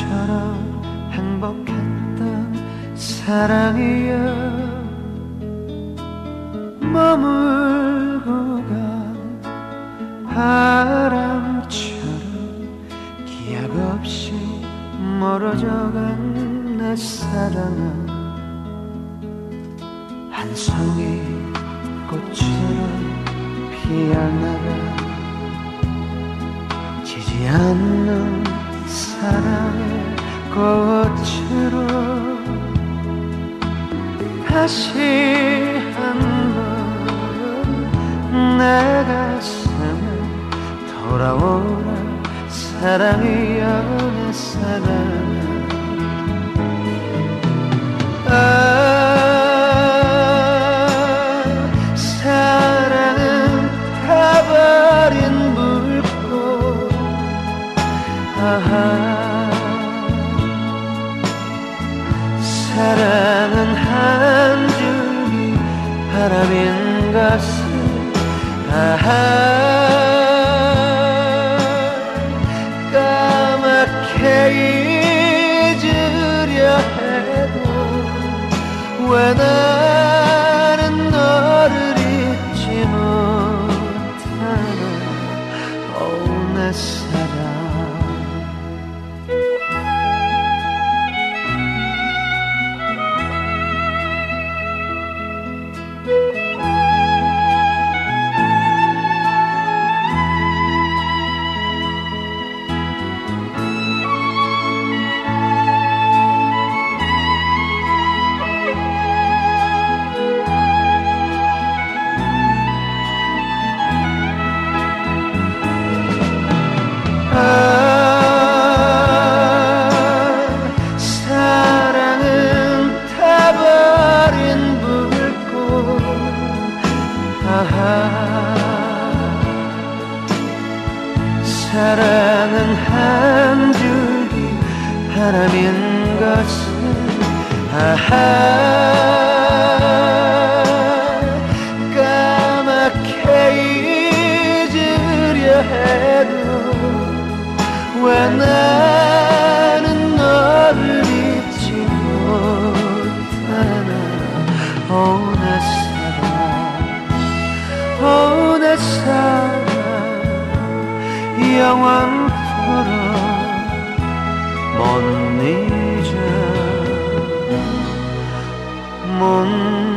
꿈처럼 행복했던 사랑이여 머물고 간 바람처럼 기약 없이 멀어져간 내 사랑아 한 송이 꽃처럼 피어나가 지지 않는 사랑의 꽃으로 다시 한번 내 가슴에 돌아오라 사랑이여 내 사랑아 사랑은 타버린 물고 사랑은 한 줄기 바람인 것을 까맣게 잊으려 해도 왜 나는 너를 잊지 못하나 내 사랑 사랑은 타버린 불꽃 사랑은 한 줄기 바람인 것을 까맣게 잊으려 해도 왜 나는 너를 잊지 못하나 내 사랑 내 사랑 영원토록 못 잊어 못